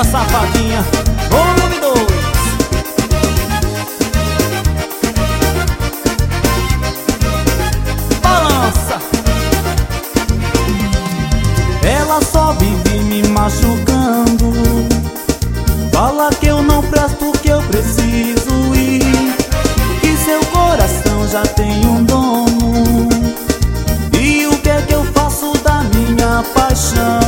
safadinha, volume 2. Balança. Ela só vive me machucando, fala que eu não presto, que eu preciso ir, que seu coração já tem um dono. E o que é que eu faço da minha paixão?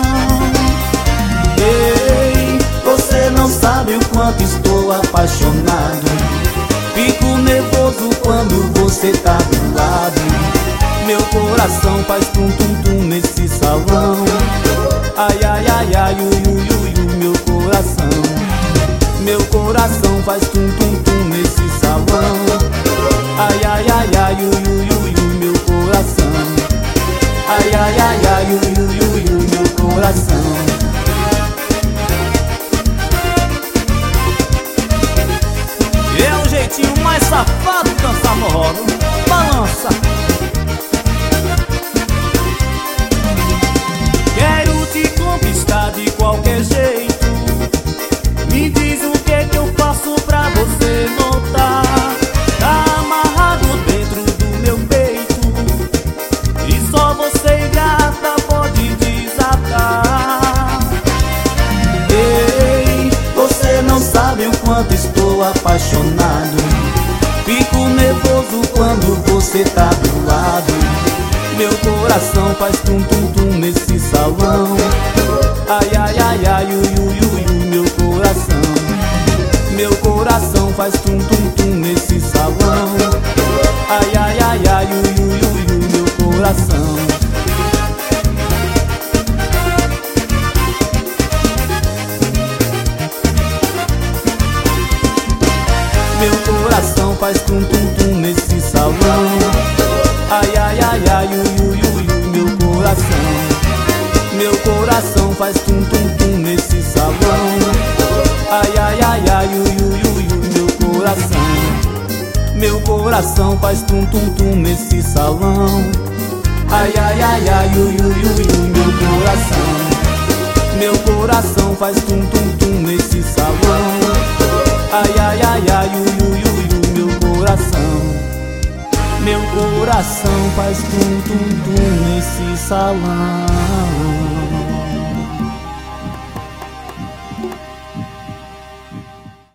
Ei, você não sabe o quanto estou apaixonado. Fico nervoso quando você tá do lado. Meu coração faz tum-tum-tum nesse salão. Ai, ai, ai, ai, ui, ui, ui, ui, meu coração. Meu coração faz tum-tum-tum nesse salão. Ai, ai, ai, ai, ui, ui, ui, ui, meu coração. Ai, ai, ai, ai, ui, ui, ui, ui, meu coração. É o jeitinho mais safado de dançar forró. Balança. Quero te conquistar de qualquer jeito. Me diz o que é que eu faço pra você notar. Tá amarrado dentro do meu peito, e só você, gata, pode desatar. Ei, você não sabe o quanto estou apaixonado. Fico nervoso quando você tá do lado. Meu coração faz tum-tum-tum nesse salão. Ai, ai, ai, ai, ui, ui, ui, ui, meu coração. Meu coração faz tum-tum-tum nesse salão. Ai, ai, ai, ai, ui, ui, ui, ui, meu coração. Meu coração faz tum-tum-tum nesse salão. Ai, ai, ai, ai, ui, ui, ui, ui, meu coração. Meu coração faz tum-tum-tum nesse salão. Ai, ai, ai, ai, ui, ui, ui, ui, meu coração. Meu coração faz tum-tum-tum nesse salão. Ai, ai, ai, ai, ui, ui, ui, ui, meu coração. Meu coração faz tum-tum-tum nesse salão. Ai, ai, ai, ai, ui, ui, ui, ui, meu coração. Meu coração faz tum-tum-tum nesse salão.